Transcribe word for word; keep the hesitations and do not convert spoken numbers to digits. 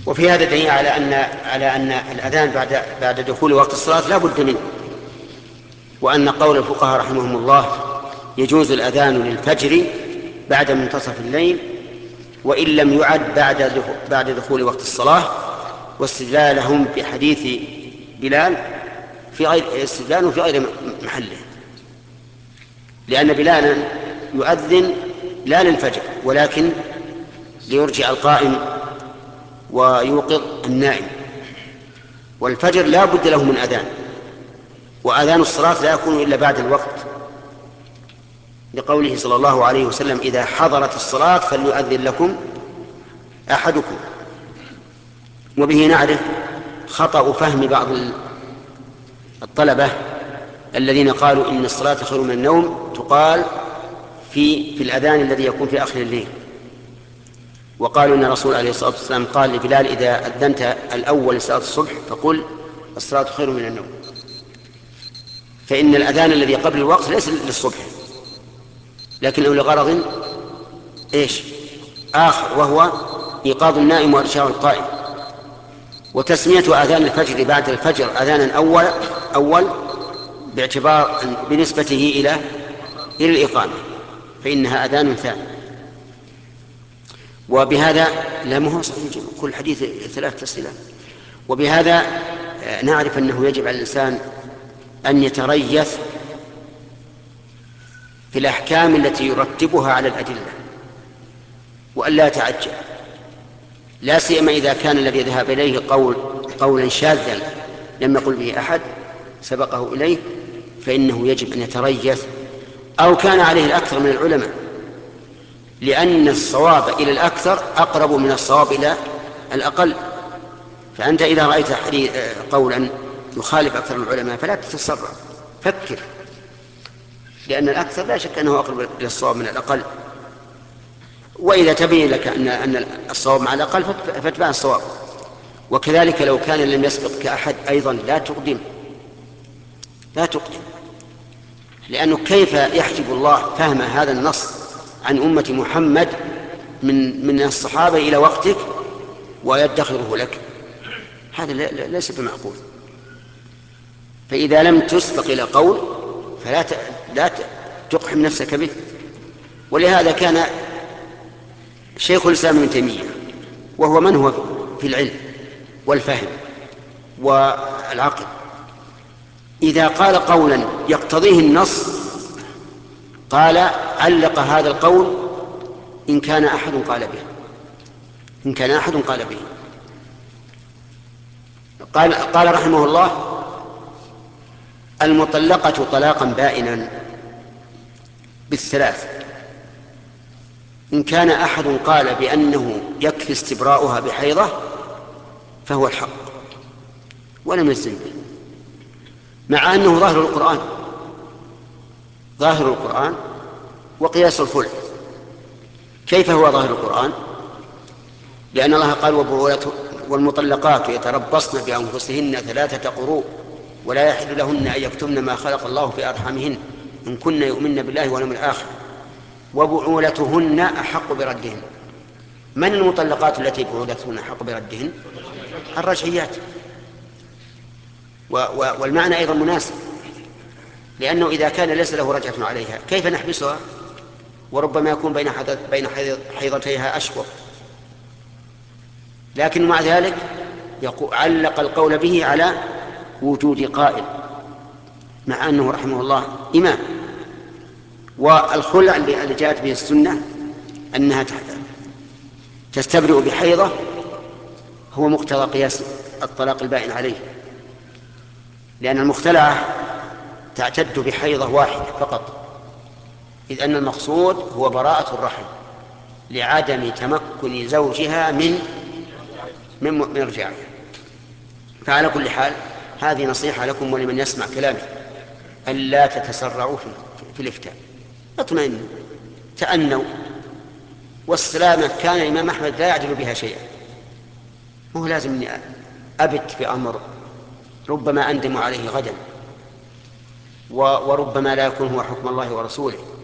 وفي هذا دليل على أن على أن الأذان بعد بعد دخول وقت الصلاة لا بد منه، وأن قول الفقهاء رحمهم الله يجوز الأذان للفجر بعد منتصف الليل وإن لم يعد بعد بعد دخول وقت الصلاة، واستدلالهم بحديث بلال في غير استدلال في غير محله، لأن بلالا يؤذن لا للفجر ولكن ليرجع القائم ويوقظ النائم، والفجر لا بد له من أذان، وأذان الصلاة لا يكون إلا بعد الوقت، لقوله صلى الله عليه وسلم: إذا حضرت الصلاة فليؤذن لكم أحدكم. وبه نعرف خطأ فهم بعض الطلبة الذين قالوا إن الصلاة خير من النوم تقال في في الأذان الذي يكون في آخر الليل، وقالوا إن الرسول عليه الصلاة والسلام قال لبلال: إذا أذنت الأول لصلاة الصبح فقل الصلاة خير من النوم، فإن الأذان الذي قبل الوقت ليس للصبح لكنه لغرض إيش آخر، وهو إيقاظ النائم وإرشاد القائم. وتسمية أذان الفجر بعد الفجر أذانا أول أول باعتبار بنسبته إلى إلى الإقامة، فإنها أذان ثاني. وبهذا لا مهو صحيح كل حديث ثلاث تسليلات. وبهذا نعرف أنه يجب على الإنسان أن يتريث في الأحكام التي يرتبها على الأدلة وأن لا يتعجل، لا سيما إذا كان الذي ذهب إليه قول قولا شاذا لم يقل به أحد سبقه إليه، فإنه يجب أن يتريث، أو كان عليه الأكثر من العلماء، لأن الصواب إلى الأكثر أقرب من الصواب إلى الأقل. فأنت إذا رأيت قولا يخالف أكثر من العلماء فلا تتسرع، فكر، لأن الأكثر لا شك أنه أقرب إلى الصواب من الأقل، وإذا تبين لك أن أن الصواب مع الأقل فاتبع الصواب. وكذلك لو كان لم يسبقك أحد أيضا لا تقدم لا تقدم لأنه كيف يحجب الله فهم هذا النص عن أمة محمد من من الصحابة إلى وقتك ويدخره لك؟ هذا ليس بمعقول. فإذا لم تسبق إلى قول فلا لا تقحم نفسك به. ولهذا كان شيخ الإسلام ابن تيمية، وهو من هو في العلم والفهم والعقل، إذا قال قولا يقتضيه النص قال علق هذا القول إن كان أحد قال به إن كان أحد قال به قال, قال رحمه الله: المطلقة طلاقا بائنا بالثلاث إن كان أحد قال بأنه يكفي استبراؤها بحيضة فهو الحق ولم يلزم به، مع أنه ظاهر القرآن ظاهر القرآن وقياس الخلع. كيف هو ظاهر القرآن؟ لأن الله قال: والمطلقات يتربصن بأنفسهن ثلاثة قروء ولا يحل لهن أن يكتمن ما خلق الله في أرحامهن إن كن يؤمن بالله واليوم الآخر وبعولتهن أحق بردهن. من المطلقات التي بعولتهن أحق بردهن؟ الرجعيات. والمعنى أيضا مناسب، لأنه إذا كان ليس له رجعة عليها كيف نحبسها؟ وربما يكون بين بين حيضتيها أشهر، لكن مع ذلك علق القول به على وجود قائل، مع أنه رحمه الله إمام. والخلع اللي جاءت به السنة أنها تستبرئ بحيضة هو مقتضى قياس الطلاق البائن عليه، لأن المختلعة تعتد بحيضة واحدة فقط، إذ أن المقصود هو براءة الرحم لعدم تمكن زوجها من من مرجعها. فعلى كل حال هذه نصيحة لكم ولمن يسمع كلامي ألا تتسرعوا في الإفتاء، اطمئنوا تأنوا، والسلامة كان الإمام أحمد لا يعدل بها شيئا. مو لازم أني أبت بأمر ربما أندم عليه غدا وربما لا يكون هو حكم الله ورسوله.